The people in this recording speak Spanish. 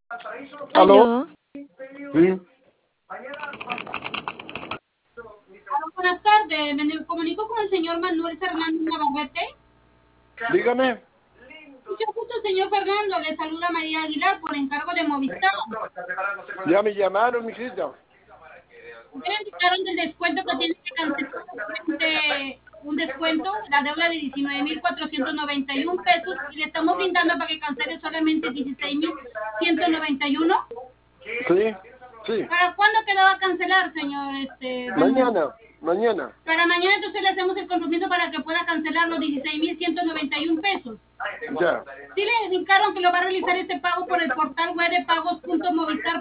¿Aló? Aló. Sí, Buenas tardes, me comunico con el señor Manuel Fernández Navarrete. dígame. Mucho gusto, señor Fernando. Le saluda María Aguilar por encargo de Movistar. Ya me llamaron, mijita. Me indicaron del descuento que tiene que cancelar un descuento, la deuda de 19.491 pesos y le estamos brindando para que cancele solamente 16.191. Sí, sí. ¿Para cuándo quedaba a cancelar, señor Manuel? Mañana. Para mañana entonces le hacemos el compromiso para que pueda cancelar los 16.191 pesos. Ya. Sí le indicaron que lo va a realizar este pago por el portal web de pagos.movistar.